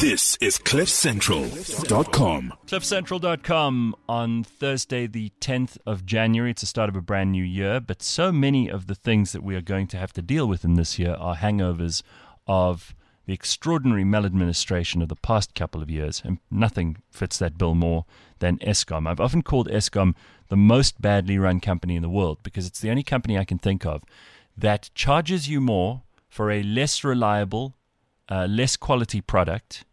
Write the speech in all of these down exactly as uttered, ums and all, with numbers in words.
This is cliff central dot com. cliff central dot com on Thursday, the tenth of January. It's the start of a brand new year, but so many of the things that we are going to have to deal with in this year are hangovers of the extraordinary maladministration of the past couple of years, and nothing fits that bill more than Eskom. I've often called Eskom the most badly run company in the world because it's the only company I can think of that charges you more for a less reliable, uh, less quality product,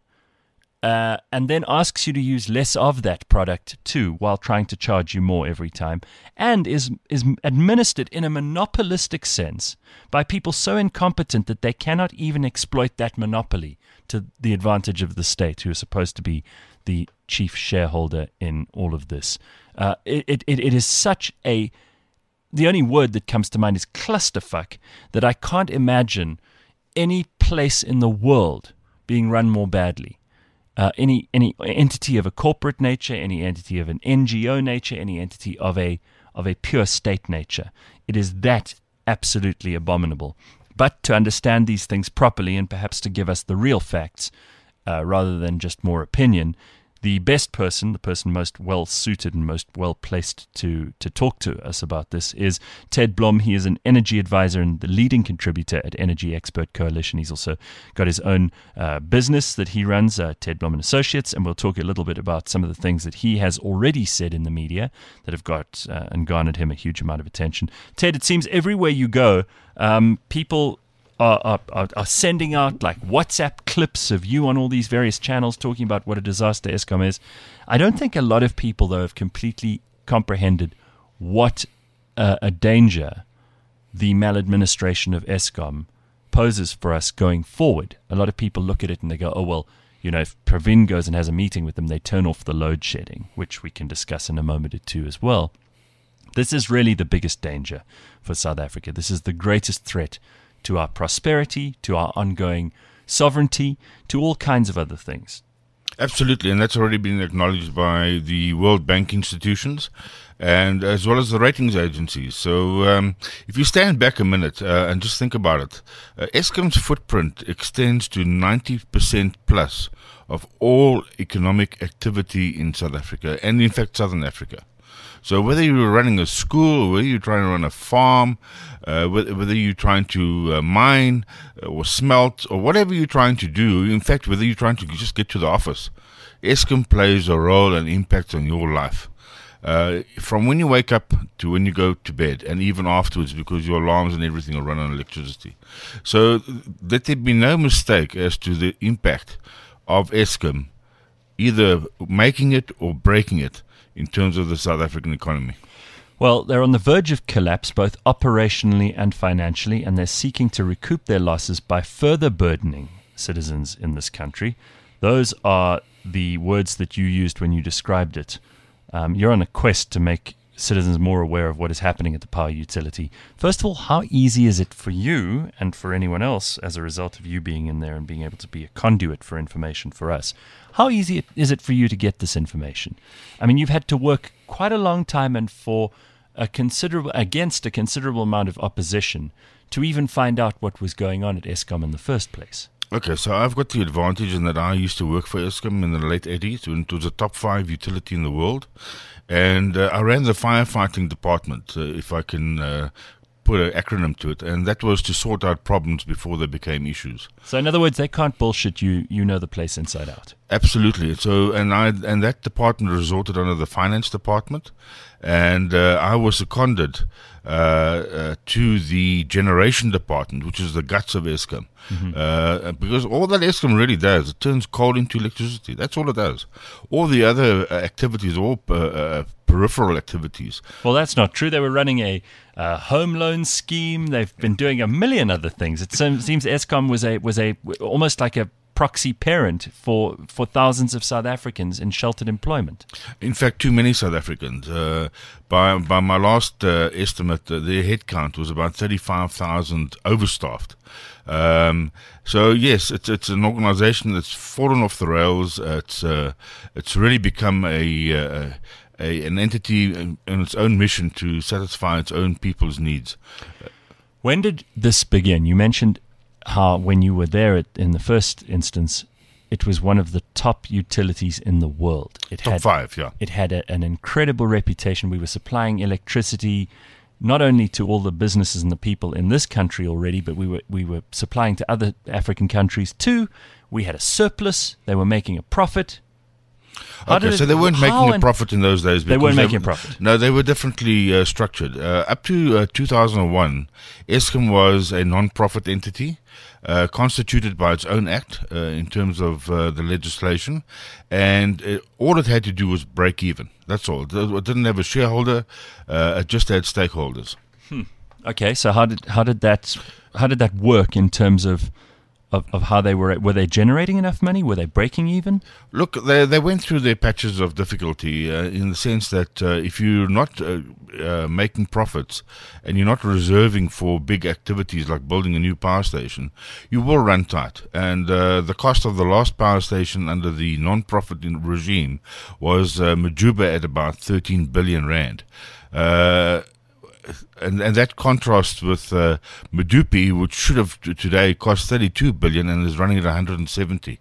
uh, and then asks you to use less of that product too, while trying to charge you more every time, and is is administered in a monopolistic sense by people so incompetent that they cannot even exploit that monopoly to the advantage of the state, who is supposed to be the chief shareholder in all of this. Uh, it, it it is such a the only word that comes to mind is clusterfuck, that I can't imagine any place in the world being run more badly. Uh, any any entity of a corporate nature, any entity of an N G O nature, any entity of a of a pure state nature. It is that absolutely abominable. But to understand these things properly and perhaps to give us the real facts, uh, rather than just more opinion, the best person, the person most well-suited and most well-placed to, to talk to us about this is Ted Blom. He is an energy advisor and the leading contributor at Energy Expert Coalition. He's also got his own uh, business that he runs, uh, Ted Blom and Associates, and we'll talk a little bit about some of the things that he has already said in the media that have got uh, and garnered him a huge amount of attention. Ted, it seems everywhere you go, um, people Are, are, are sending out like WhatsApp clips of you on all these various channels talking about what a disaster Eskom is. I don't think a lot of people, though, have completely comprehended what uh, a danger the maladministration of Eskom poses for us going forward. A lot of people look at it and they go, oh, well, you know, if Pravin goes and has a meeting with them, they turn off the load shedding, which we can discuss in a moment or two as well. This is really the biggest danger for South Africa. This is the greatest threat to our prosperity, to our ongoing sovereignty, to all kinds of other things. Absolutely, and that's already been acknowledged by the World Bank institutions and as well as the ratings agencies. So um, if you stand back a minute uh, and just think about it, uh, Eskom's footprint extends to ninety percent plus of all economic activity in South Africa and in fact Southern Africa. So whether you're running a school, whether you're trying to run a farm, uh, whether you're trying to uh, mine or smelt or whatever you're trying to do, in fact, whether you're trying to just get to the office, Eskom plays a role and impact on your life. Uh, from when you wake up to when you go to bed and even afterwards, because your alarms and everything will run on electricity. So let there be no mistake as to the impact of Eskom, either making it or breaking it, in terms of the South African economy. Well, they're on the verge of collapse, both operationally and financially, and they're seeking to recoup their losses by further burdening citizens in this country. Those are the words that you used when you described it. Um, you're on a quest to make citizens more aware of what is happening at the power utility. First of all, how easy is it for you and for anyone else, as a result of you being in there and being able to be a conduit for information for us? How easy is it for you to get this information? I mean, you've had to work quite a long time and for a considerable against a considerable amount of opposition to even find out what was going on at Eskom in the first place. Okay, so I've got the advantage in that I used to work for Eskom in the late eighties when it was a top five utility in the world. And uh, I ran the firefighting department, uh, if I can uh, put an acronym to it, and that was to sort out problems before they became issues. So in other words, they can't bullshit you. You know the place inside out. Absolutely. So, and I and that department resorted under the finance department, and uh, I was seconded uh, uh, to the generation department, which is the guts of Eskom. Mm-hmm. Uh, because all that Eskom really does, it turns coal into electricity. That's all it does. All the other uh, activities, all uh, uh, peripheral activities. Well, that's not true. They were running a uh, home loan scheme. They've been doing a million other things. It seems Eskom was a was a almost like a proxy parent for, for thousands of South Africans in sheltered employment. In fact, too many South Africans. Uh, by by my last uh, estimate, uh, their headcount was about thirty-five thousand overstaffed. Um, so yes, it's it's an organization that's fallen off the rails. Uh, it's uh, it's really become a, uh, a an entity in, in its own mission to satisfy its own people's needs. When did this begin? You mentioned how when you were there at, in the first instance, it was one of the top utilities in the world. It Top had five, yeah. it had a, an incredible reputation. We were supplying electricity not only to all the businesses and the people in this country already, but we were we were supplying to other African countries too. We had a surplus. They were making a profit. How Okay, did so it- they weren't how making a and- profit in those days. They because weren't making a were- profit. No, they were differently uh, structured. Uh, up to uh, two thousand one, Eskom was a non-profit entity uh, constituted by its own act uh, in terms of uh, the legislation, and uh, all it had to do was break even. That's all. It it didn't have a shareholder. Uh, it just had stakeholders. Okay, so how did how did that how did that work in terms of of, of how they were were they generating enough money? Were they breaking even? Look, they they went through their patches of difficulty uh, in the sense that uh, if you're not uh, uh, making profits and you're not reserving for big activities like building a new power station, you will run tight. And uh, the cost of the last power station under the non-profit in- regime was uh, Majuba at about thirteen billion rand. Uh, and and that contrasts with uh, Medupi, which should have t- today cost thirty-two billion and is running at one hundred seventy.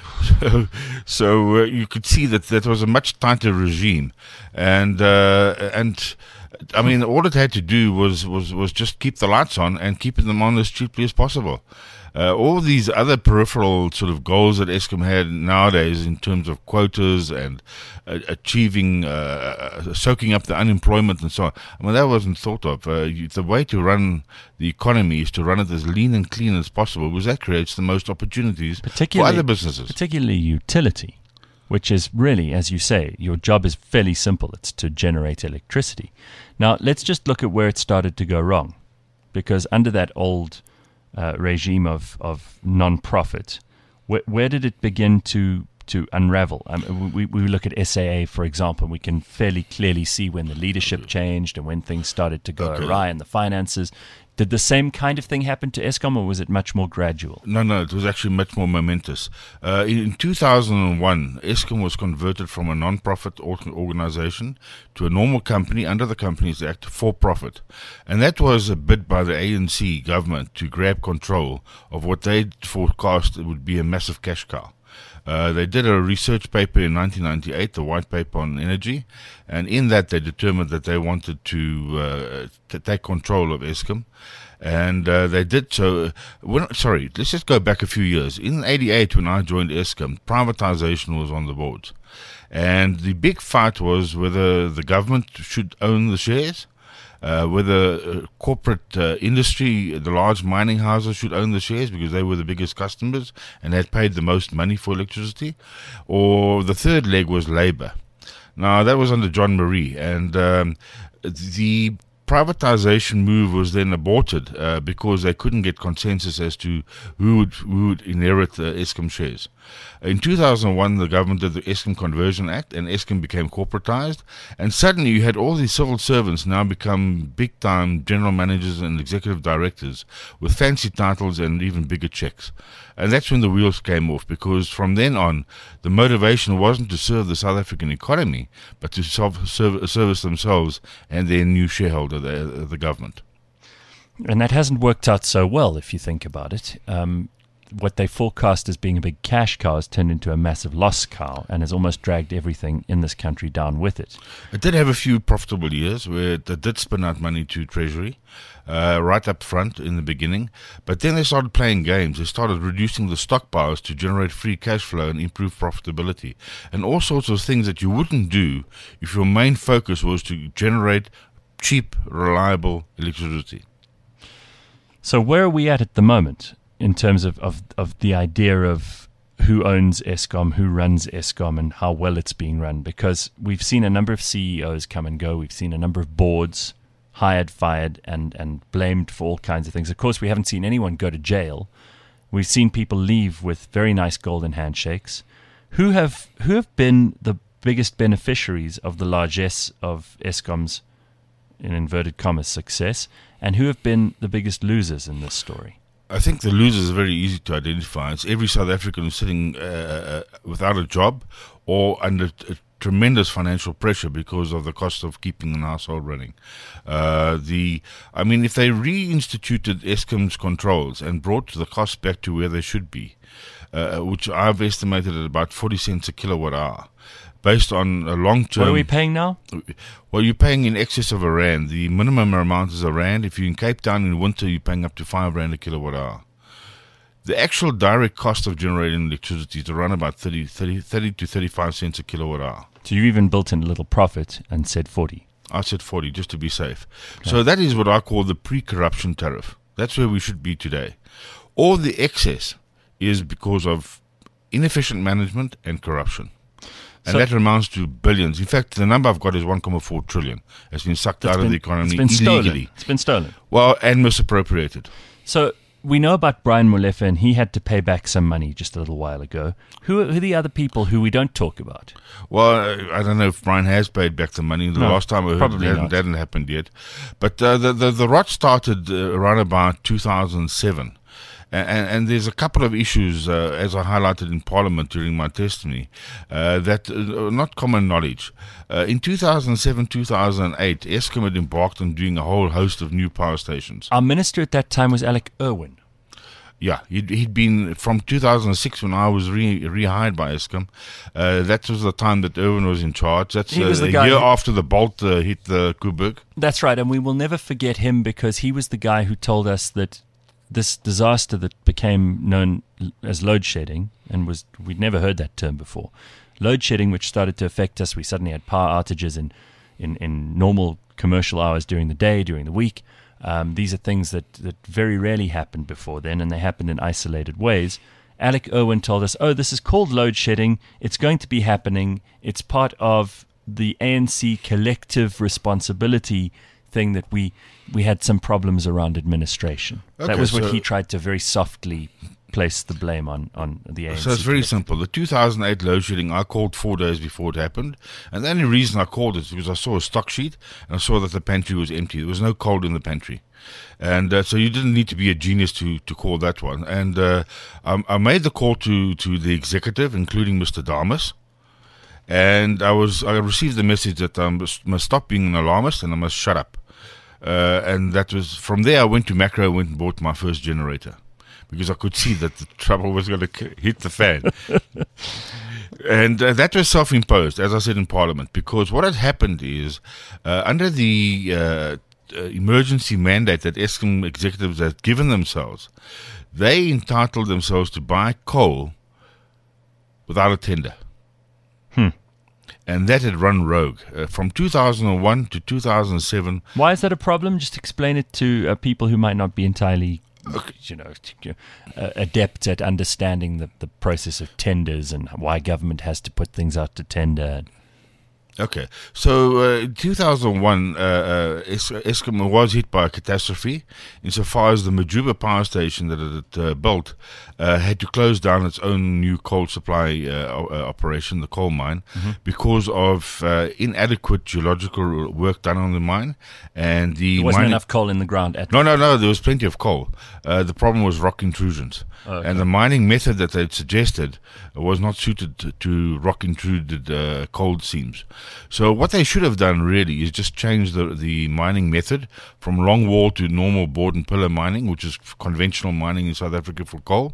So, so uh, you could see that that was a much tighter regime, and uh, and I mean all it had to do was, was, was just keep the lights on and keep them on as cheaply as possible. Uh, all these other peripheral sort of goals that Eskom had nowadays in terms of quotas and uh, achieving, uh, uh, soaking up the unemployment and so on, I mean, that wasn't thought of. Uh, you, the way to run the economy is to run it as lean and clean as possible, because that creates the most opportunities for Particularly other businesses. particularly utility, which is really, as you say, your job is fairly simple. It's to generate electricity. Now, let's just look at where it started to go wrong, because under that old uh, regime of, of non-profit, where, where did it begin to to unravel? Um, we, we look at S A A, for example, we can fairly clearly see when the leadership changed and when things started to go Okay. awry in the finances. Did the same kind of thing happen to Eskom, or was it much more gradual? No, no, it was actually much more momentous. Uh, in two thousand one, Eskom was converted from a non-profit or- organization to a normal company under the Companies Act for profit. And that was a bid by the A N C government to grab control of what they forecast would be a massive cash cow. Uh, they did a research paper in nineteen ninety-eight, the white paper on energy, and in that they determined that they wanted to, uh, to take control of Eskom, and uh, they did so. When, sorry, let's just go back a few years. In eighty-eight, when I joined Eskom, privatization was on the boards, and the big fight was whether the government should own the shares. Uh, whether uh, corporate uh, industry, the large mining houses should own the shares because they were the biggest customers and had paid the most money for electricity, or the third leg was labor. Now, that was under John Marie, and um, the privatization move was then aborted uh, because they couldn't get consensus as to who would, who would inherit the Eskom shares. In two thousand one, the government did the Eskom Conversion Act, and Eskom became corporatized. And suddenly, you had all these civil servants now become big-time general managers and executive directors with fancy titles and even bigger checks. And that's when the wheels came off, because from then on, the motivation wasn't to serve the South African economy, but to self- serve, service themselves and their new shareholder, the, the government. And that hasn't worked out so well, if you think about it. Um, what they forecast as being a big cash cow has turned into a massive loss cow and has almost dragged everything in this country down with it. It did have a few profitable years where it did spin out money to Treasury, uh, right up front in the beginning. But then they started playing games. They started reducing the stockpiles to generate free cash flow and improve profitability, and all sorts of things that you wouldn't do if your main focus was to generate cheap, reliable electricity. So where are we at at the moment in terms of, of, of the idea of who owns Eskom, who runs Eskom, and how well it's being run? Because we've seen a number of C E Os come and go. We've seen a number of boards hired, fired, and, and blamed for all kinds of things. Of course, we haven't seen anyone go to jail. We've seen people leave with very nice golden handshakes. Who have who have been the biggest beneficiaries of the largesse of Eskom's, in inverted commas, success, and who have been the biggest losers in this story? I think the losers are very easy to identify. It's every South African who's sitting uh, without a job or under t- tremendous financial pressure because of the cost of keeping an household running. Uh, the, I mean, if they reinstituted Eskom's controls and brought the costs back to where they should be, uh, which I've estimated at about forty cents a kilowatt hour, based on a long-term... What are we paying now? Well, you're paying in excess of a rand. The minimum amount is a rand. If you're in Cape Town in winter, you're paying up to five rand a kilowatt hour. The actual direct cost of generating electricity is around about thirty, thirty, thirty to thirty-five cents a kilowatt hour. So you even built in a little profit and said forty. I said forty, just to be safe. Okay. So that is what I call the pre-corruption tariff. That's where we should be today. All the excess is because of inefficient management and corruption. And so that amounts to billions. In fact, the number I've got is one point four trillion. It's been sucked out been, of the economy it's been illegally. Stolen. It's been stolen. Well, and misappropriated. So we know about Brian Molefe, and he had to pay back some money just a little while ago. Who are, who are the other people who we don't talk about? Well, I don't know if Brian has paid back the money. The no, last time I heard it hadn't, hadn't happened yet. But uh, the, the, the rot started uh, around about two thousand seven. And, and there's a couple of issues, uh, as I highlighted in Parliament during my testimony, uh, that are not common knowledge. Uh, in two thousand seven, two thousand eight, Eskom had embarked on doing a whole host of new power stations. Our minister at that time was Alec Irwin. Yeah, he'd, he'd been from two thousand six when I was re, rehired by Eskom. Uh, that was the time that Irwin was in charge. That's he uh, was the a guy year who, after the bolt uh, hit the Koeberg. That's right, and we will never forget him because he was the guy who told us that this disaster that became known as load shedding, and was we'd never heard that term before, load shedding, which started to affect us. We suddenly had power outages in, in, in normal commercial hours during the day, during the week. Um, these are things that, that very rarely happened before then, and they happened in isolated ways. Alec Irwin told us, oh, this is called load shedding. It's going to be happening. It's part of the A N C collective responsibility thing that we we had some problems around administration. Okay, that was what so he tried to very softly place the blame on, on the A N C. So it's very collective. simple. The two thousand eight load shedding, I called four days before it happened. And the only reason I called it is because I saw a stock sheet and I saw that the pantry was empty. There was no coal in the pantry. And uh, so you didn't need to be a genius to, to call that one. And uh, I, I made the call to, to the executive, including Mister Damas. And I was I received the message that I must, must stop being an alarmist and I must shut up. Uh, and that was from there I went to Macro, went and bought my first generator because I could see that the trouble was going to hit the fan. And uh, that was self-imposed, as I said in Parliament, because what had happened is uh, under the uh, uh, emergency mandate that Eskom executives had given themselves, they entitled themselves to buy coal without a tender. Hmm. And that had run rogue uh, from two thousand one to two thousand seven. Why is that a problem? Just explain it to uh, people who might not be entirely, you know, uh, adept at understanding the, the process of tenders and why government has to put things out to tender. Okay, so uh, in two thousand one, uh, uh, Es- Eskom was hit by a catastrophe insofar as the Majuba power station that it had uh, built uh, had to close down its own new coal supply uh, o- uh, operation, the coal mine, mm-hmm. because of uh, inadequate geological work done on the mine. And the There wasn't mining- enough coal in the ground at No, no, no, there was plenty of coal. Uh, the problem was rock intrusions. Oh, okay. And the mining method that they'd suggested was not suited to, to rock intruded uh, coal seams. So what they should have done really is just change the, the mining method from longwall to normal board and pillar mining, which is conventional mining in South Africa for coal.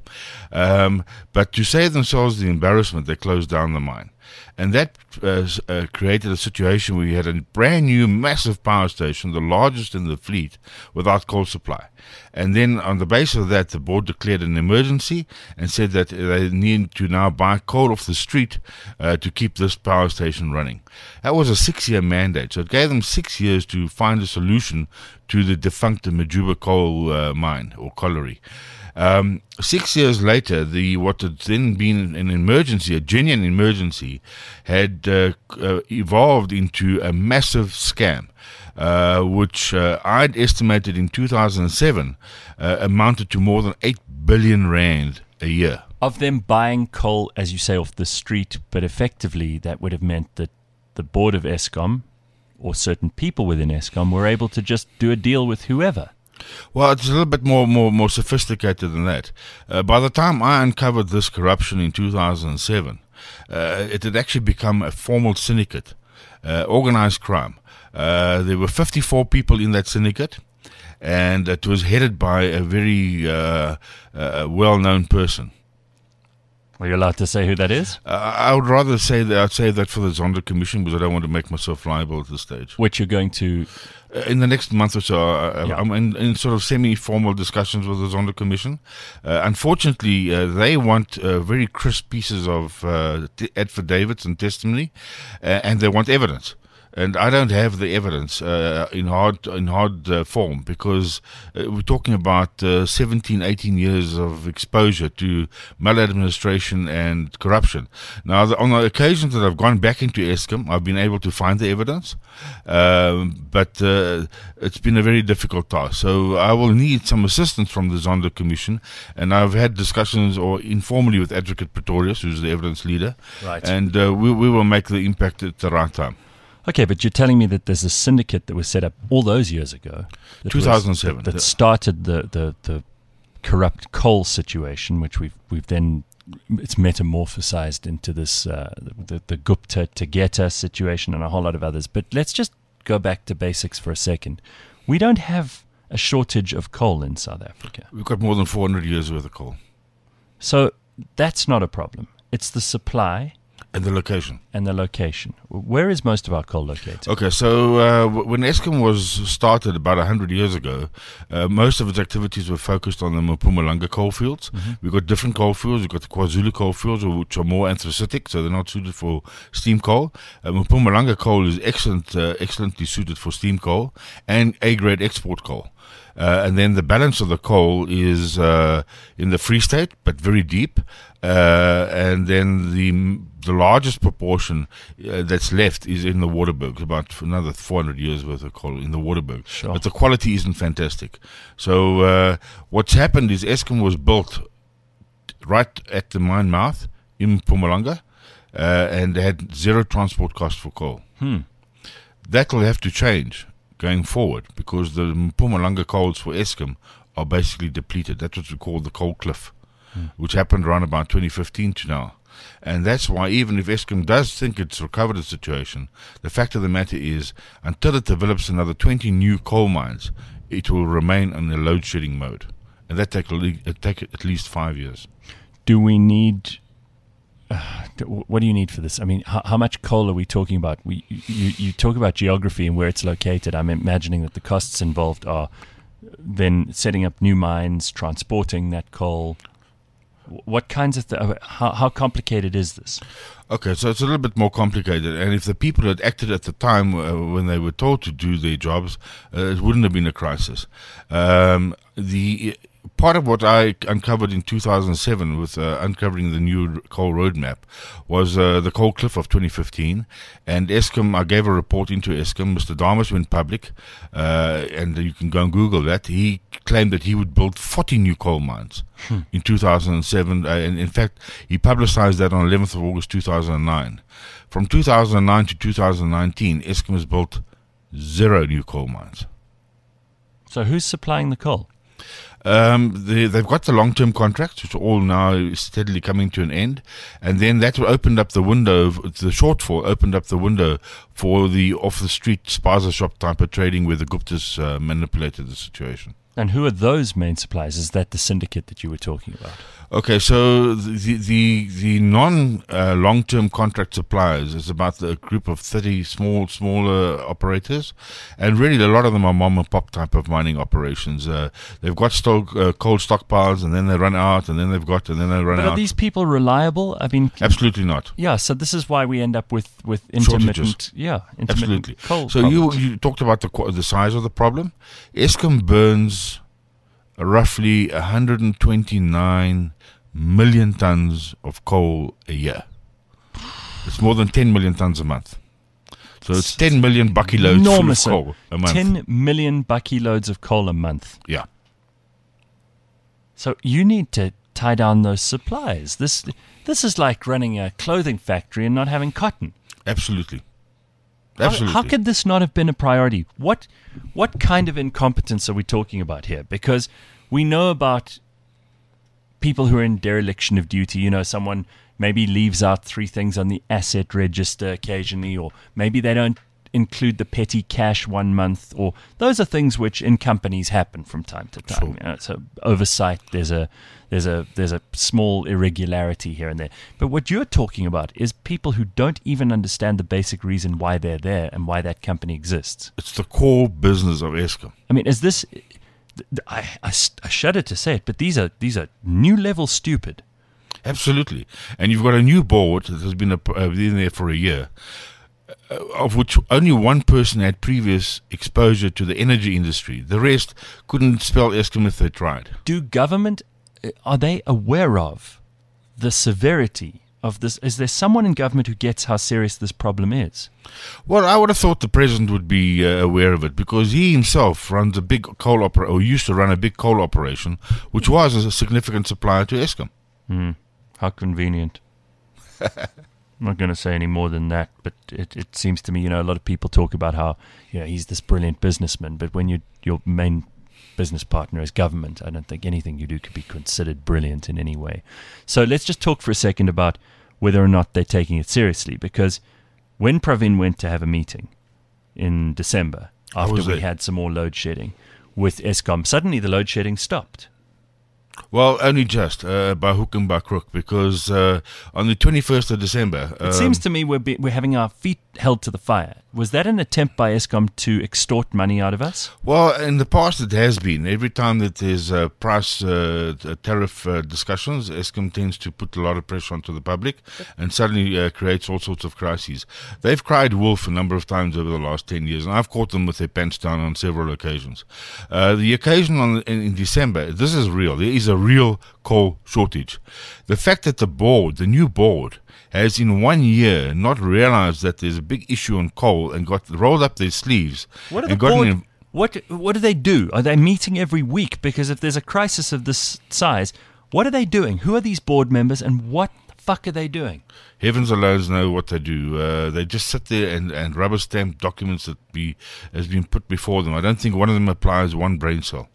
Um, but to save themselves the embarrassment, they closed down the mine. And that uh, uh, created a situation where you had a brand new massive power station, the largest in the fleet, without coal supply. And then on the basis of that, the board declared an emergency and said that they need to now buy coal off the street uh, to keep this power station running. That was a six-year mandate. So it gave them six years to find a solution to the defunct Majuba coal uh, mine or colliery. Um, six years later, the what had then been an emergency, a genuine emergency, had uh, uh, evolved into a massive scam, uh, which uh, I'd estimated in two thousand seven uh, amounted to more than eight billion rand a year. Of them buying coal, as you say, off the street, but effectively that would have meant that the board of Eskom or certain people within Eskom were able to just do a deal with whoever. Well, it's a little bit more more, more sophisticated than that. Uh, by the time I uncovered this corruption in two thousand seven, uh, it had actually become a formal syndicate, uh, organized crime. Uh, there were fifty-four people in that syndicate, and it was headed by a very uh, uh, well-known person. Are you allowed to say who that is? Uh, I would rather say that I'd save that for the Zondo Commission because I don't want to make myself liable at this stage. Which you're going to... Uh, in the next month or so, uh, Yeah. I'm in, in sort of semi-formal discussions with the Zondo Commission. Uh, unfortunately, uh, they want uh, very crisp pieces of uh, t- affidavits and testimony, uh, and they want evidence. And I don't have the evidence uh, in hard in hard uh, form because uh, we're talking about uh, seventeen, eighteen years of exposure to maladministration and corruption. Now, the, on the occasions that I've gone back into Eskom, I've been able to find the evidence, um, but uh, it's been a very difficult task. So I will need some assistance from the Zondo Commission, and I've had discussions or informally with Advocate Pretorius, who's the evidence leader, Right. and uh, we, we will make the impact at the right time. Okay, but you're telling me that there's a syndicate that was set up all those years ago. that two thousand seven. was- That, that started the, the, the corrupt coal situation, which we've we've then it's metamorphosized into this uh, the the Gupta Tegeta situation and a whole lot of others. But let's just go back to basics for a second. We don't have a shortage of coal in South Africa, We've got more than four hundred years worth of coal. so that's not a problem. It's the supply And the location. and the location. Where is most of our coal located? Okay, so uh, w- when Eskom was started about one hundred years ago, uh, most of its activities were focused on the Mpumalanga coalfields. We've got different coalfields. We've got the KwaZulu coalfields, which are more anthracitic, so they're not suited for steam coal. Uh, Mpumalanga coal is excellent, uh, excellently suited for steam coal and A-grade export coal. Uh, and then the balance of the coal is uh, in the Free State, but very deep. Uh, and then the the largest proportion uh, that's left is in the Waterberg, about another four hundred years worth of coal in the Waterberg. Sure. But the quality isn't fantastic. So uh, what's happened is Eskom was built right at the mine mouth in Mpumalanga, uh, and they had zero transport cost for coal. Hmm. That will have to change going forward because the Mpumalanga coals for Eskom are basically depleted. That's what we call the coal cliff, Hmm. which happened around about twenty fifteen to now. And that's why even if Eskom does think it's recovered the situation, the fact of the matter is until it develops another twenty new coal mines, it will remain in a load-shedding mode. And that take, a le- it take at least five years. Do we need? Uh, d- what do you need for this? I mean, how, how much coal are we talking about? We you, you talk about geography and where it's located. I'm imagining that the costs involved are then setting up new mines, transporting that coal. W- What kinds of th- uh, how how complicated is this? Okay, so it's a little bit more complicated. And if the people had acted at the time uh, when they were told to do their jobs, uh, it wouldn't have been a crisis. Um, the part of what I uncovered in two thousand seven with uh, uncovering the new coal roadmap was uh, the coal cliff of twenty fifteen. And Eskom, I gave a report into Eskom. Mister Damas went public, uh, and you can go and Google that. He claimed that he would build forty new coal mines in two thousand seven. Uh, and in fact, he publicized that on eleventh of August two thousand nine. From two thousand nine to two thousand nineteen, Eskom has built zero new coal mines. So who's supplying the coal? Um, they, they've got the long-term contracts, which are all now steadily coming to an end, and then that opened up the window. The shortfall opened up the window for the off-the-street spaza shop type of trading, where the Guptas uh, manipulated the situation. And who are those main suppliers? Is that the syndicate that you were talking about? Okay, so the the the non uh, long-term contract suppliers is about a group of thirty small smaller operators, and really a lot of them are mom and pop type of mining operations. Uh, they've got stock, uh, coal stockpiles, and then they run out, and then they've got, and then they run But out. are these people reliable? I mean, Absolutely not. yeah. So this is why we end up with with intermittent, Shortages. yeah, intermittent Absolutely. coal. So you problems. you talked about the qu- the size of the problem. Eskom burns roughly one hundred twenty-nine million tons of coal a year. It's more than ten million tons a month. So it's ten million bucky loads full of Enormous. coal a month. ten million bucky loads of coal a month. Yeah. So you need to tie down those supplies. This this is like running a clothing factory and not having cotton. Absolutely. How- Absolutely. How, could this not have been a priority? What what kind of incompetence are we talking about here? Because we know about people who are in dereliction of duty. You know, someone maybe leaves out three things on the asset register occasionally, or maybe they don't include the petty cash one month, or those are things which in companies happen from time to time. Sure. You know, so oversight, there's a there's a there's a small irregularity here and there. But what you're talking about is people who don't even understand the basic reason why they're there and why that company exists. It's the core business of Eskom. I mean, is this? I, I, I shudder to say it, but these are these are new level stupid. Absolutely. And you've got a new board that has been, a, uh, been there for a year, uh, of which only one person had previous exposure to the energy industry. The rest couldn't spell Eskom if they tried. Do government, are they aware of the severity of this? Is there someone in government who gets how serious this problem is? Well, I would have thought the president would be uh, aware of it, because he himself runs a big coal opera, or used to run a big coal operation, which was a significant supplier to Eskom. Hmm. How convenient. I'm not going to say any more than that, but it, it seems to me, you know, a lot of people talk about how, you know, he's this brilliant businessman, but when you, your main business partner is government, I don't think anything you do could be considered brilliant in any way. So let's just talk for a second about whether or not they're taking it seriously, because when Pravin went to have a meeting in December, after we it? had some more load shedding with Eskom, suddenly the load shedding stopped. Well, only just uh, by hook and by crook, because uh, on the twenty-first of December... It um, seems to me we're, be, we're having our feet held to the fire. Was that an attempt by Eskom to extort money out of us? Well, in the past it has been. Every time that there's uh, price uh, tariff uh, discussions, Eskom tends to put a lot of pressure onto the public and suddenly uh, creates all sorts of crises. They've cried wolf a number of times over the last ten years, and I've caught them with their pants down on several occasions. Uh, the occasion on, in, in December, this is real. There is a real coal shortage. The fact that the board, the new board, has in one year not realized that there's a big issue on coal and got rolled up their sleeves. What are and the board, in, what what do they do? Are they meeting every week? Because if there's a crisis of this size, what are they doing? Who are these board members, and what the fuck are they doing? Heavens alone know what they do. Uh, they just sit there and, and rubber stamp documents that be has been put before them. I don't think one of them applies one brain cell.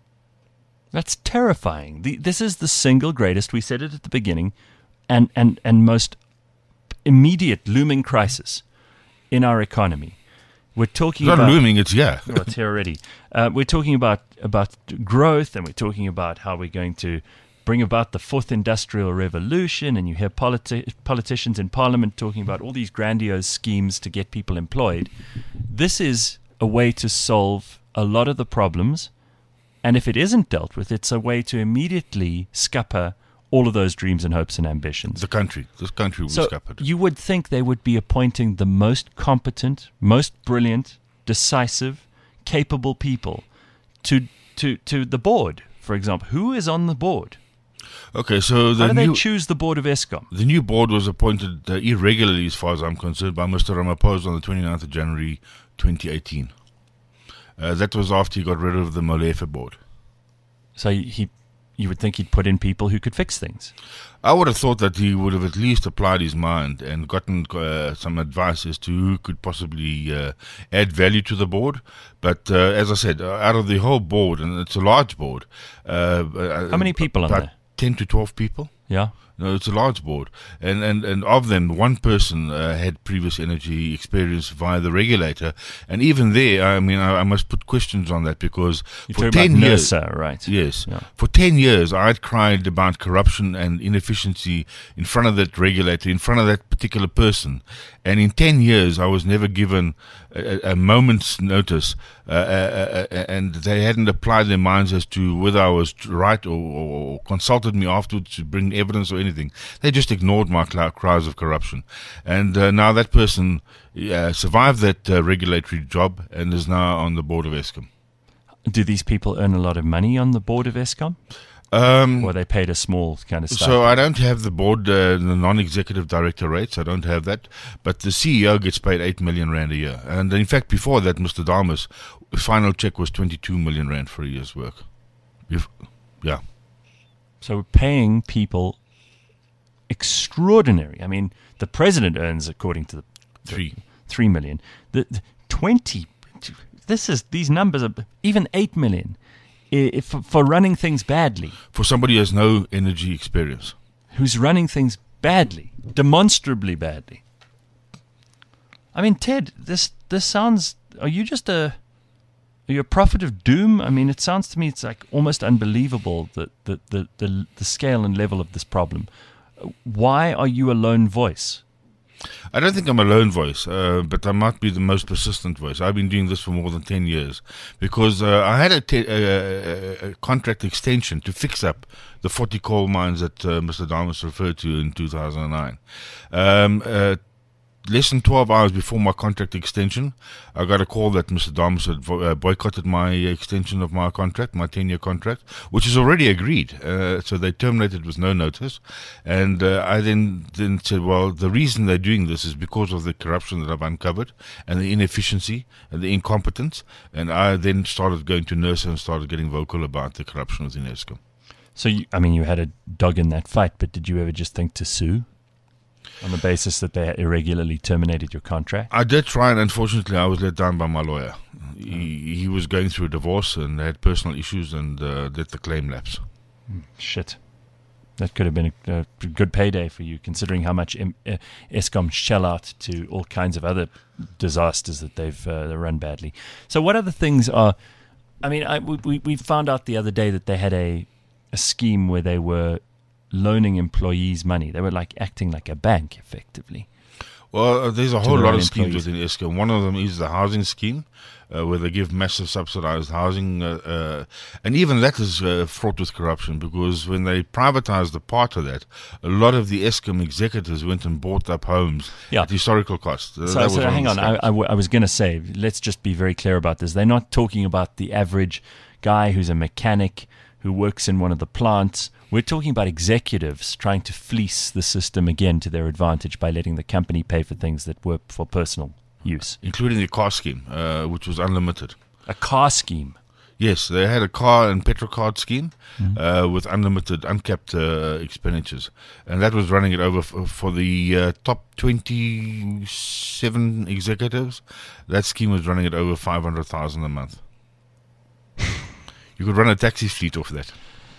That's terrifying. The, this is the single greatest, we said it at the beginning, and, and, and most immediate looming crisis in our economy. We're talking it's about... not looming, it's yeah. Oh, it's here already. Uh, we're talking about, about growth, and we're talking about how we're going to bring about the fourth industrial revolution, and you hear politi- politicians in parliament talking about all these grandiose schemes to get people employed. This is a way to solve a lot of the problems, and if it isn't dealt with, it's a way to immediately scupper all of those dreams and hopes and ambitions. The country. This country will so scuppered. You would think they would be appointing the most competent, most brilliant, decisive, capable people to to to the board, for example. Who is on the board? Okay, so the How do new, they choose the board of Eskom? The new board was appointed uh, irregularly, as far as I'm concerned, by Mister Ramaphosa on the twenty-ninth of January twenty eighteen. Uh, that was after he got rid of the Molefe board. So he, you would think he'd put in people who could fix things. I would have thought that he would have at least applied his mind and gotten uh, some advice as to who could possibly uh, add value to the board. But uh, as I said, uh, out of the whole board, and it's a large board. Uh, How many people about on there? ten to twelve people. Yeah. No, it's a large board, and and, and of them, one person uh, had previous energy experience via the regulator, and even there, I mean, I, I must put questions on that, because You're for talking ten about years, NERSA, right? yes, Yeah. for ten years, I'd cried about corruption and inefficiency in front of that regulator, in front of that particular person, and in ten years, I was never given a, a moment's notice, uh, uh, uh, and they hadn't applied their minds as to whether I was right, or, or consulted me afterwards to bring evidence or anything. They just ignored my cries of corruption. And uh, now that person uh, survived that uh, regulatory job and is now on the board of Eskom. Do these people earn a lot of money on the board of Eskom? Um, or are they paid a small kind of stuff? So I don't have the board, uh, the non-executive director rates. I don't have that. But the C E O gets paid eight million rand a year. And in fact, before that, Mister Dalmas, final check was twenty-two million rand for a year's work. If, yeah. So we're paying people extraordinary. I mean, the president earns, according to the Three. three million. The, the twenty. This is these numbers are even eight million if, for running things badly. For somebody who has no energy experience, who's running things badly, demonstrably badly. I mean, Ted, this this sounds. Are you just a? Are you a prophet of doom? I mean, it sounds to me it's like almost unbelievable that the the the, the scale and level of this problem. Why are you a lone voice? I don't think I'm a lone voice, uh, but I might be the most persistent voice. I've been doing this for more than ten years because uh, I had a, te- a, a contract extension to fix up the forty coal mines that uh, Mister Damas referred to in two thousand nine. Um, uh, Less than twelve hours before my contract extension, I got a call that Mister Damas had vo- uh, boycotted my extension of my contract, my ten-year contract, which is already agreed. Uh, so they terminated with no notice. And uh, I then, then said, well, the reason they're doing this is because of the corruption that I've uncovered and the inefficiency and the incompetence. And I then started going to NERSA and started getting vocal about the corruption within Eskom. So, you, I mean, you had a dog in that fight, but did you ever just think to sue? On the basis that they irregularly terminated your contract? I did try, and unfortunately I was let down by my lawyer. He, he was going through a divorce and had personal issues and uh, let the claim lapse. Shit. That could have been a, a good payday for you, considering how much M- uh, Eskom shell out to all kinds of other disasters that they've uh, run badly. So what other things are... I mean, I, we, we found out the other day that they had a, a scheme where they were loaning employees money. They were like acting like a bank, effectively. Well, uh, there's a whole lot of employees. schemes within Eskom. One of them is the housing scheme, uh, where they give massive subsidized housing. Uh, uh, and even that is uh, fraught with corruption, because when they privatized a part of that, a lot of the Eskom executives went and bought up homes Yeah. at historical cost. Uh, So, that was so one of hang the on, I, schemes. I w- I was going to say, let's just be very clear about this. They're not talking about the average guy who's a mechanic who works in one of the plants. We're talking about executives trying to fleece the system again to their advantage by letting the company pay for things that were for personal use. Including the car scheme, uh, which was unlimited. A car scheme. Yes, they had a car and petrol card scheme uh, with unlimited, uncapped uh, expenditures. And that was running it over f- for the uh, top twenty-seven executives. That scheme was running it over five hundred thousand dollars a month. You could run a taxi fleet off that.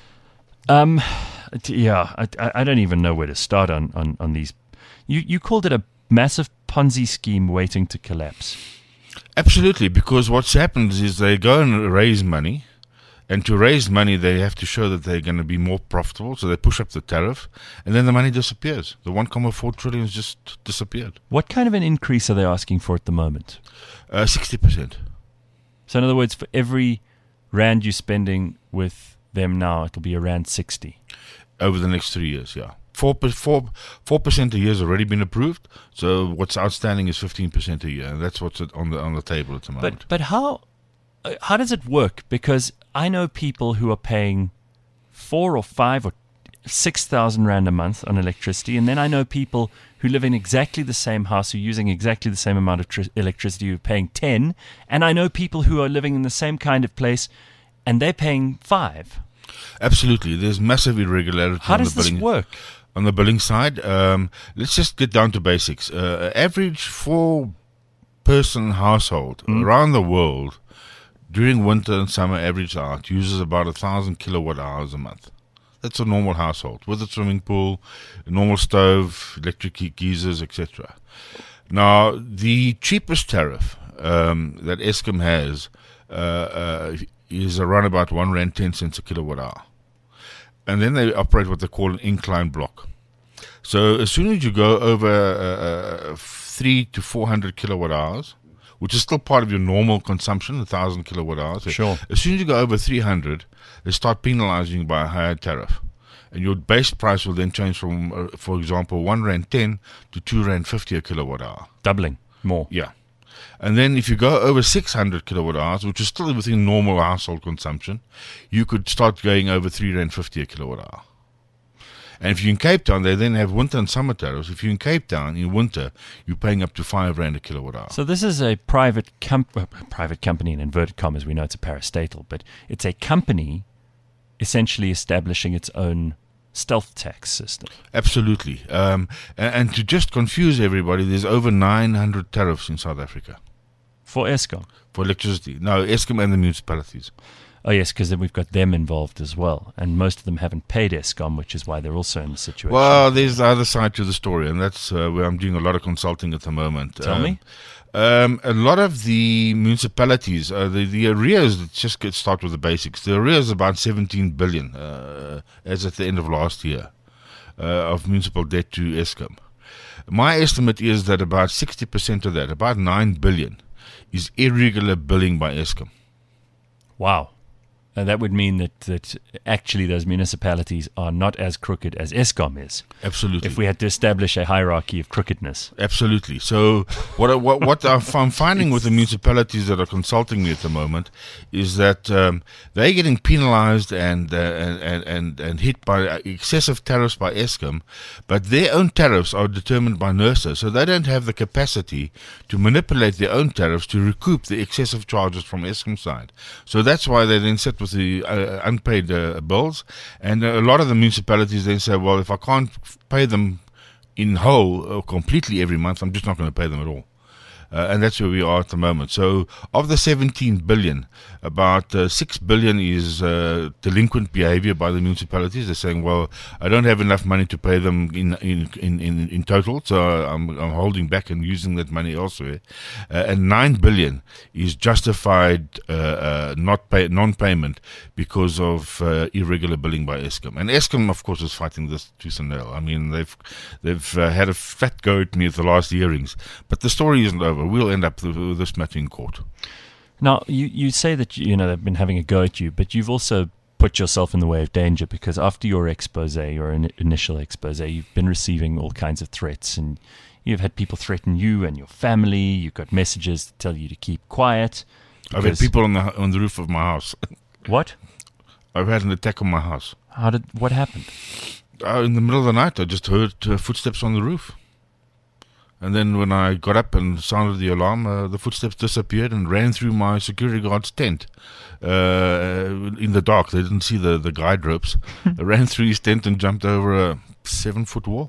Um, t- yeah, I, I I don't even know where to start on, on, on these. You, you called it a massive Ponzi scheme waiting to collapse. Absolutely, because what's happened is they go and raise money, and to raise money they have to show that they're going to be more profitable, so they push up the tariff, and then the money disappears. The one point four trillion has just disappeared. What kind of an increase are they asking for at the moment? Uh, sixty percent. So in other words, for every rand you're spending with them now, it'll be around sixty. Over the next three years, yeah. Four, per, four, four percent a year has already been approved, so what's outstanding is fifteen percent a year, and that's what's on the on the table at the moment. But but how uh, how does it work? Because I know people who are paying four or five or six thousand rand a month on electricity, and then I know people who live in exactly the same house, who are using exactly the same amount of tr- electricity, who are paying ten, and I know people who are living in the same kind of place, and they're paying five. Absolutely, there's massive irregularity. How on does the this billing, work? on the billing side? Um, let's just get down to basics. Uh, average four-person household around the world during winter and summer, average out uses about a thousand kilowatt hours a month. That's a normal household with a swimming pool, a normal stove, electric ge- geysers, et cetera. Now, the cheapest tariff um, that Eskom has uh, uh, is around about one rand ten cents a kilowatt hour, and then they operate what they call an incline block. So as soon as you go over uh, uh, three to four hundred kilowatt hours, which is still part of your normal consumption, a thousand kilowatt hours. Sure. As soon as you go over three hundred, they start penalizing you by a higher tariff, and your base price will then change from, uh, for example, one rand ten to two rand fifty a kilowatt hour. Doubling more. Yeah. And then if you go over six hundred kilowatt hours, which is still within normal household consumption, you could start going over three rand fifty a kilowatt hour. And if you're in Cape Town, they then have winter and summer tariffs. If you're in Cape Town, in winter, you're paying up to five rand a kilowatt hour. So this is a private com- uh, private company, in inverted commas. We know it's a parastatal, but it's a company essentially establishing its own stealth tax system. Absolutely. Um, and, and to just confuse everybody, there's over nine hundred tariffs in South Africa For Eskom. for electricity. No, Eskom and the municipalities. Oh, yes, because then we've got them involved as well. And most of them haven't paid Eskom, which is why they're also in the situation. Well, there's the other side to the story, and that's uh, where I'm doing a lot of consulting at the moment. Tell um, me. Um, a lot of the municipalities, uh, the, the arrears, let's just get start with the basics. The arrears is about seventeen billion uh, as at the end of last year uh, of municipal debt to Eskom. My estimate is that about sixty percent of that, about nine billion, is irregular billing by Eskom. Wow. And that would mean that, that actually those municipalities are not as crooked as Eskom is. Absolutely. If we had to establish a hierarchy of crookedness. Absolutely. So what I- what what I'm finding with the municipalities that are consulting me at the moment is that um, they're getting penalised and, uh, and and and hit by excessive tariffs by Eskom, but their own tariffs are determined by NERSA, so they don't have the capacity to manipulate their own tariffs to recoup the excessive charges from Eskom side. So that's why they then sit with the uh, unpaid uh, bills, and a lot of the municipalities then say, well, if I can't pay them in whole or completely every month, I'm just not going to pay them at all. Uh, and that's where we are at the moment. So of the seventeen billion, about uh, six billion is uh, delinquent behavior by the municipalities. They're saying, well, I don't have enough money to pay them in in, in, in, in total, so I'm, I'm holding back and using that money elsewhere. Uh, and nine billion is justified uh, uh, not pay, non-payment because of uh, irregular billing by Eskom. And Eskom, of course, is fighting this tooth and nail. I mean, they've, they've uh, had a fat go at me at the last hearings. But the story isn't over. We'll end up with this matter in court. Now, you, you say that, you know, they've been having a go at you, but you've also put yourself in the way of danger, because after your expose, your in, initial expose, you've been receiving all kinds of threats, and you've had people threaten you and your family. You've got messages that tell you to keep quiet. I've had people on the on the roof of my house. What? I've had an attack on my house. How did, what happened? Uh, in the middle of the night, I just heard uh, footsteps on the roof. And then when I got up and sounded the alarm, uh, the footsteps disappeared and ran through my security guard's tent uh, in the dark. They didn't see the, the guide ropes. They ran through his tent and jumped over a seven-foot wall.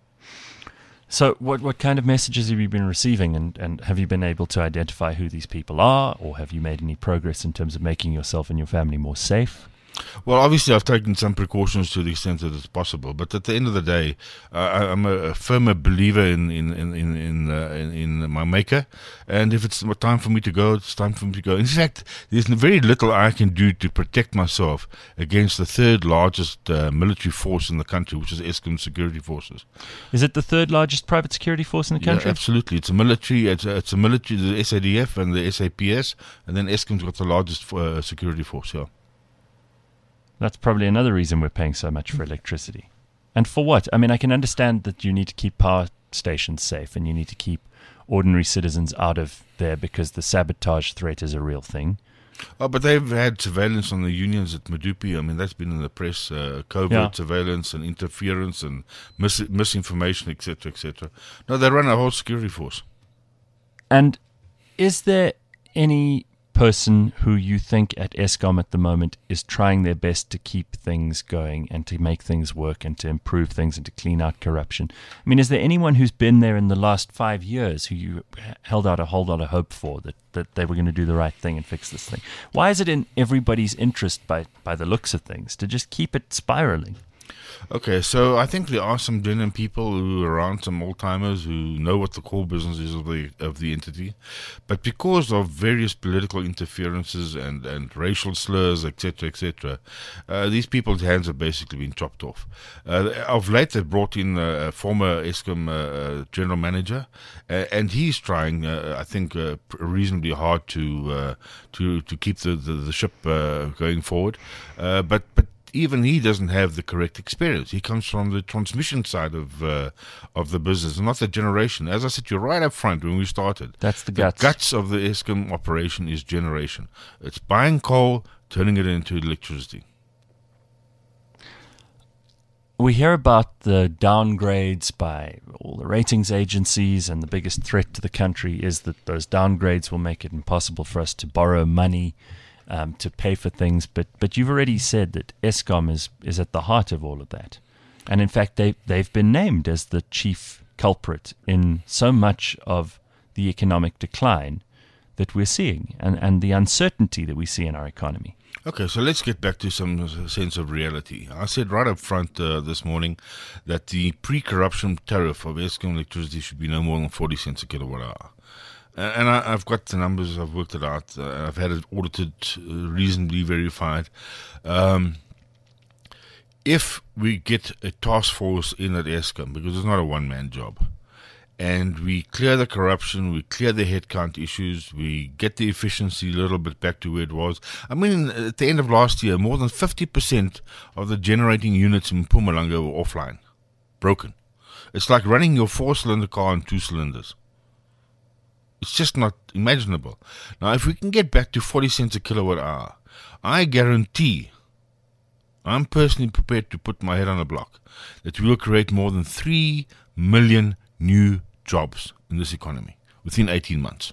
So what what kind of messages have you been receiving, and, and have you been able to identify who these people are, or have you made any progress in terms of making yourself and your family more safe? Well, obviously, I've taken some precautions to the extent that it's possible. But at the end of the day, uh, I, I'm a, a firmer believer in in in in in, uh, in in my maker. And if it's time for me to go, it's time for me to go. In fact, there's very little I can do to protect myself against the third largest uh, military force in the country, which is Eskom Security Forces. Is it the third largest private security force in the country? Yeah, absolutely. It's a military. It's a, it's a military. The S A D F and the S A P S, and then Eskom's got the largest uh, security force. Yeah. That's probably another reason we're paying so much for electricity. And for what? I mean, I can understand that you need to keep power stations safe and you need to keep ordinary citizens out of there because the sabotage threat is a real thing. Oh, but they've had surveillance on the unions at Medupi. I mean, that's been in the press. Uh, covert Yeah. surveillance and interference and mis- misinformation, et cetera, et cetera. No, they run a whole security force. And is there any person who you think at Eskom at the moment is trying their best to keep things going and to make things work and to improve things and to clean out corruption? I mean, is there anyone who's been there in the last five years who you held out a whole lot of hope for, that, that they were going to do the right thing and fix this thing? Why is it in everybody's interest, by, by the looks of things, to just keep it spiraling? Okay, so I think there are some genuine people who are around, some old timers who know what the core business is of the of the entity, but because of various political interferences and, and racial slurs, et cetera, et cetera, uh, these people's hands have basically been chopped off. Uh, of late, they've brought in a former Eskom uh, general manager, uh, and he's trying, uh, I think, uh, reasonably hard to uh, to to keep the the, the ship uh, going forward, uh, but but. Even he doesn't have the correct experience. He comes from the transmission side of uh, of the business, not the generation. As I said to you right up front when we started, That's the guts. The guts of the Eskom operation is generation. It's buying coal, turning it into electricity. We hear about the downgrades by all the ratings agencies, and the biggest threat to the country is that those downgrades will make it impossible for us to borrow money Um, to pay for things, but but you've already said that Eskom is is at the heart of all of that, and in fact they they've been named as the chief culprit in so much of the economic decline that we're seeing, and and the uncertainty that we see in our economy. Okay, so let's get back to some sense of reality. I said right up front uh, this morning that the pre-corruption tariff of Eskom electricity should be no more than forty cents a kilowatt hour. Uh, and I, I've got the numbers, I've worked it out, uh, I've had it audited, uh, reasonably verified. Um, if we get a task force in at Eskom, because it's not a one-man job, and we clear the corruption, we clear the headcount issues, we get the efficiency a little bit back to where it was. I mean, at the end of last year, more than fifty percent of the generating units in Mpumalanga were offline, broken. It's like running your four-cylinder car on two cylinders. It's just not imaginable. Now, if we can get back to forty cents a kilowatt hour, I guarantee, I'm personally prepared to put my head on the block, that we will create more than three million new jobs in this economy within eighteen months.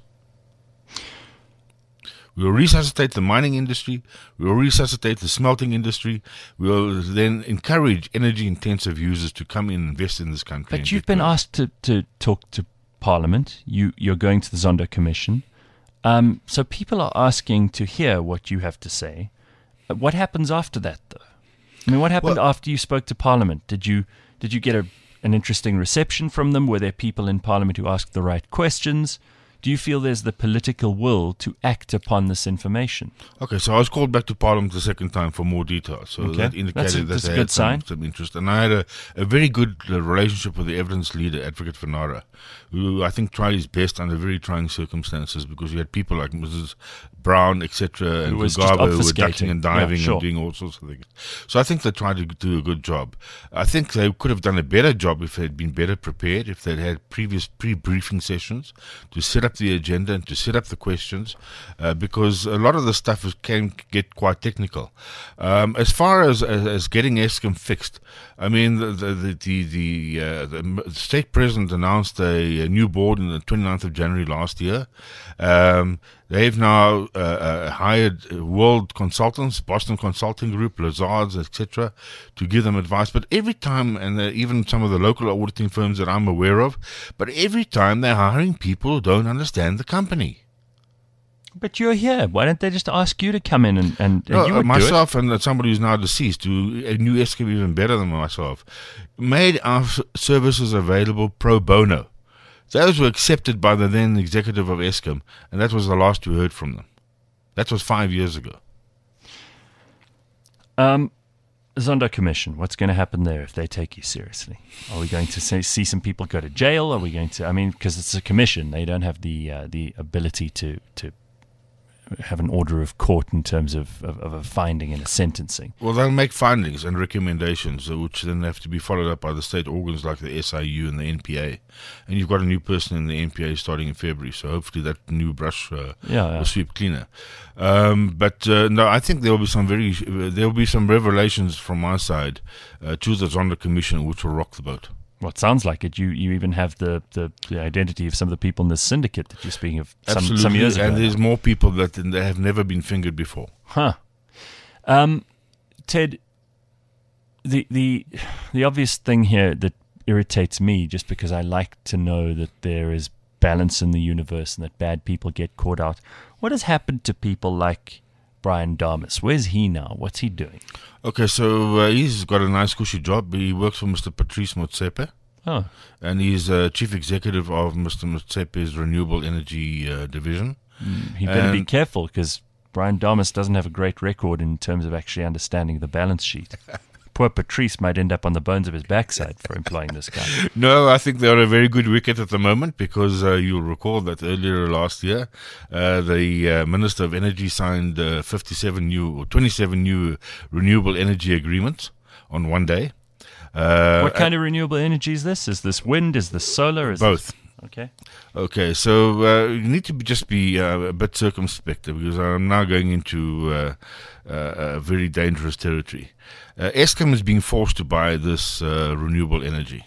We will resuscitate the mining industry, we will resuscitate the smelting industry, we will then encourage energy-intensive users to come in and invest in this country. But you've been going. asked to, to talk to Parliament, you, you're going to the Zondo Commission, um, so people are asking to hear what you have to say. What happens after that, though? I mean, what happened Well, after you spoke to Parliament? Did you did you get a an interesting reception from them? Were there people in Parliament who asked the right questions? Do you feel there's the political will to act upon this information? Okay, so I was called back to Parliament the second time for more details. So Okay. that indicated That's a- that that's a they good had some, sign. some interest. And I had a, a very good uh, relationship with the evidence leader, Advocate Vanara, who I think tried his best under very trying circumstances, because you had people like Missus Brown, et cetera, and Who was just Mugabe who were obfuscating. ducking and diving Yeah, sure. and doing all sorts of things. So I think they tried to do a good job. I think they could have done a better job if they'd been better prepared, if they'd had previous pre-briefing sessions to set up the agenda and to set up the questions, uh, because a lot of the stuff is, can get quite technical. Um, as far as, as as getting Eskom fixed, I mean, the the the the, the, uh, the state president announced a, a new board on the twenty-ninth of January last year. Um, they've now uh, uh, hired world consultants, Boston Consulting Group, Lazards, et cetera, to give them advice. But every time, and uh, even some of the local auditing firms that I'm aware of, but every time they're hiring people who don't understand the company. But you're here. Why don't they just ask you to come in and, and, and No, you uh, would do it? myself and uh, somebody who's now deceased, who uh, knew Eskom even better than myself, made our s- services available pro bono. Those were accepted by the then executive of Eskom, and that was the last we heard from them. That was five years ago. Um, Zondo Commission, what's going to happen there if they take you seriously? Are we going to say, see some people go to jail? Are we going to, I mean, because it's a commission, they don't have the uh, the ability to, to have an order of court in terms of, of, of a finding and a sentencing. Well, they'll make findings and recommendations, uh, which then have to be followed up by the state organs like the S I U and the N P A. And you've got a new person in the N P A starting in February, so hopefully that new brush uh, Yeah, yeah. will sweep cleaner. Um, but uh, no, I think there will be some very uh, there will be some revelations from my side uh, to the Zondo Commission, which will rock the boat. Well, it sounds like it. You you even have the, the, the identity of some of the people in this syndicate that you're speaking of some, Absolutely, some years ago. and there's now. more people that that have never been fingered before. Huh. Um, Ted, the the the obvious thing here that irritates me, just because I like to know that there is balance in the universe and that bad people get caught out. What has happened to people like Brian Damas? Where's he now? What's he doing? Okay, so uh, he's got a nice cushy job. He works for Mister Patrice Motsepe, Oh, and he's uh, chief executive of Mister Motsepe's renewable energy uh, division. he better be And- careful, because Brian Damas doesn't have a great record in terms of actually understanding the balance sheet. Poor Patrice might end up on the bones of his backside for employing this guy. No, I think they're on a very good wicket at the moment, because uh, you'll recall that earlier last year, uh, the uh, Minister of Energy signed uh, fifty-seven new or twenty-seven new renewable energy agreements on one day. Uh, What kind of renewable energy is this? Is this wind? Is this solar? Is both. This, okay. Okay, so uh, you need to be, just be uh, a bit circumspect, because I'm now going into uh, uh, a very dangerous territory. Uh, Eskom is being forced to buy this uh, renewable energy.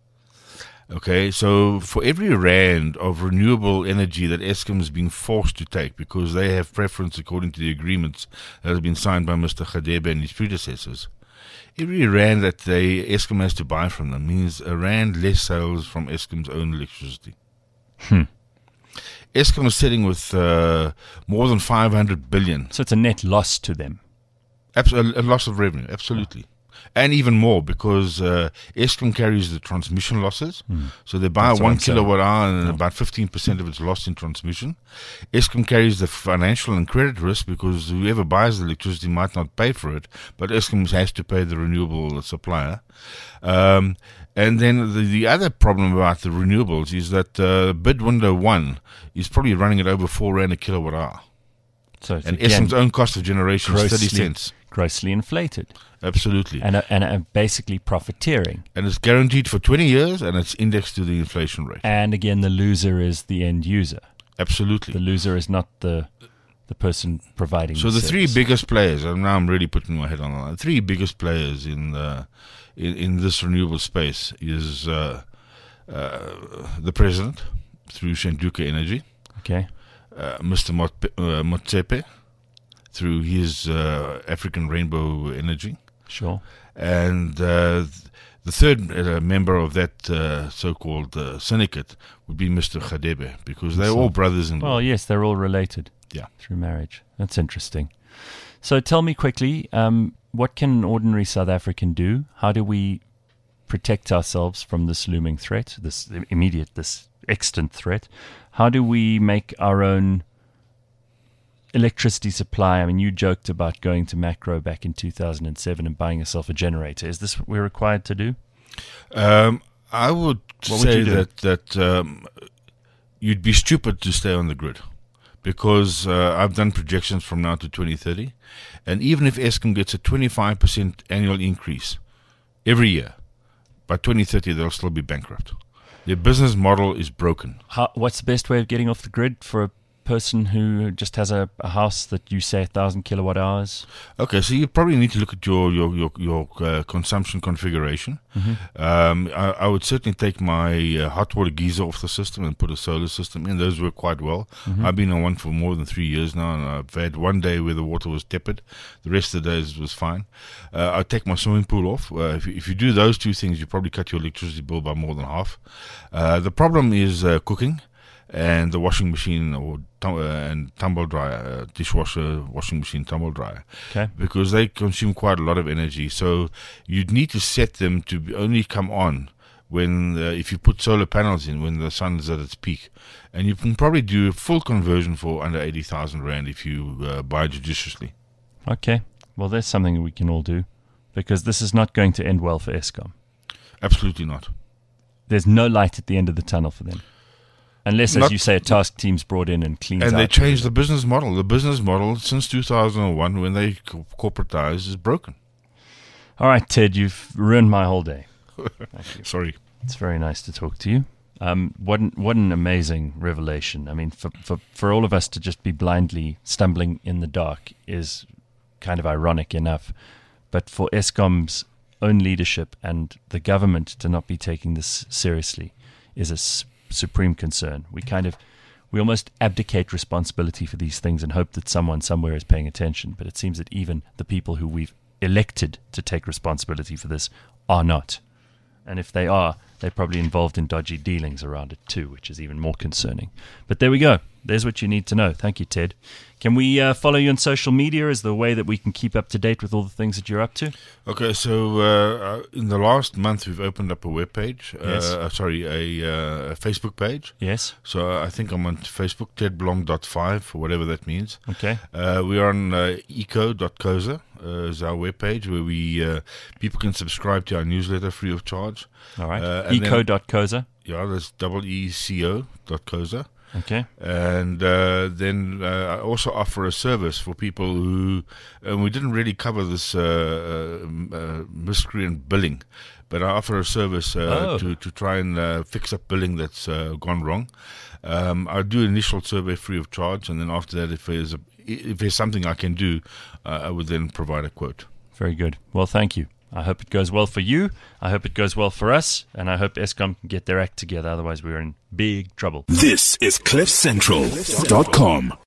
Okay, so for every rand of renewable energy that Eskom is being forced to take, because they have preference according to the agreements that have been signed by Mister Khadebe and his predecessors, every rand that they Eskom has to buy from them means a rand less sales from Eskom's own electricity. Hmm. Eskom is sitting with uh, more than five hundred billion. So it's a net loss to them. Abs- a, a loss of revenue, absolutely. Oh. And even more because uh, Eskom carries the transmission losses. Mm. So they buy That's one kilowatt hour and oh. about fifteen percent of it's lost in transmission. Eskom carries the financial and credit risk because whoever buys the electricity might not pay for it, but Eskom has to pay the renewable supplier. Um, and then the, the other problem about the renewables is that uh, bid window one is probably running at over four rand a kilowatt hour. So and Eskom's own cost of generation is thirty cents. Grossly inflated. Absolutely. And, uh, and uh, basically profiteering. And it's guaranteed for twenty years and it's indexed to the inflation rate. And again, the loser is the end user. Absolutely. The loser is not the the person providing So the the three service. biggest players, and now I'm really putting my head on the line, the three biggest players in the, in, in this renewable space is uh, uh, the president through Shanduka Energy. Okay. Uh, Mister Mot- uh, Motsepe through his uh, African Rainbow Energy. Sure. And uh, the third uh, member of that uh, so-called uh, syndicate would be Mister Khadebe, because they're So- all brothers in law. Well, yes, they're all related. Yeah. Through marriage. That's interesting. So tell me quickly, um, what can an ordinary South African do? How do we protect ourselves from this looming threat, this immediate, this extant threat? How do we make our own electricity supply? I mean, you joked about going to Macro back in two thousand seven and buying yourself a generator. Is this what we're required to do? Um, I would What would say you do? that that um, you'd be stupid to stay on the grid, because uh, I've done projections from now to twenty thirty, and even if Eskom gets a twenty-five percent annual increase every year, by twenty thirty they'll still be bankrupt. Their business model is broken. How, what's the best way of getting off the grid for a person who just has a, a house that you say a thousand kilowatt hours? Okay, so you probably need to look at your your your, your uh, consumption configuration. Mm-hmm. Um, I, I would certainly take my uh, hot water geyser off the system and put a solar system in. Those work quite well. Mm-hmm. I've been on one for more than three years now, and I've had one day where the water was tepid. The rest of the days was fine. Uh, I'd take my swimming pool off. Uh, if, you, if you do those two things, you probably cut your electricity bill by more than half. Uh, the problem is uh, cooking. And the washing machine or tum- uh, and tumble dryer, uh, dishwasher, washing machine, tumble dryer, Okay. because they consume quite a lot of energy. So you'd need to set them to be only come on when, uh, if you put solar panels in, when the sun is at its peak. And you can probably do a full conversion for under eighty thousand rand if you uh, buy judiciously. Okay. Well, there's something we can all do, because this is not going to end well for Eskom. Absolutely not. There's no light at the end of the tunnel for them. Unless, as Not- you say, a task team's brought in and cleans And out. they changed the business model. The business model since two thousand one, when they co- corporatized, is broken. All right, Ted, you've ruined my whole day. Thank you. Sorry. It's very nice to talk to you. Um, what an, what an amazing revelation. I mean, for, for, for all of us to just be blindly stumbling in the dark is kind of ironic enough. But for Eskom's own leadership and the government to not be taking this seriously is a s- supreme concern. We kind of, we almost abdicate responsibility for these things and hope that someone somewhere is paying attention. But it seems that even the people who we've elected to take responsibility for this are not. And if they are, they're probably involved in dodgy dealings around it too, which is even more concerning. But there we go. There's what you need to know. Thank you, Ted. Can we uh, follow you on social media as the way that we can keep up to date with all the things that you're up to? Okay, so uh, in the last month, we've opened up a web page. Yes. Uh, sorry, a, uh, a Facebook page. Yes. So I think I'm on Facebook, ted blom dot five, or whatever that means. Okay. Uh, we are on uh, eco dot coza uh, is our webpage, where we uh, people can subscribe to our newsletter free of charge. All right. Uh, and then- eco dot coza. Yeah, that's double E C O dot coza. Okay. And uh, then uh, I also offer a service for people who, and we didn't really cover this uh, uh, uh, miscreant billing, but I offer a service uh, Oh. to, to try and uh, fix up billing that's uh, gone wrong. Um, I'll do an initial survey free of charge, and then after that, if there's, a, if there's something I can do, uh, I would then provide a quote. Very good. Well, thank you. I hope it goes well for you. I hope it goes well for us. And I hope Eskom can get their act together. Otherwise, we're in big trouble. This is cliff central dot com.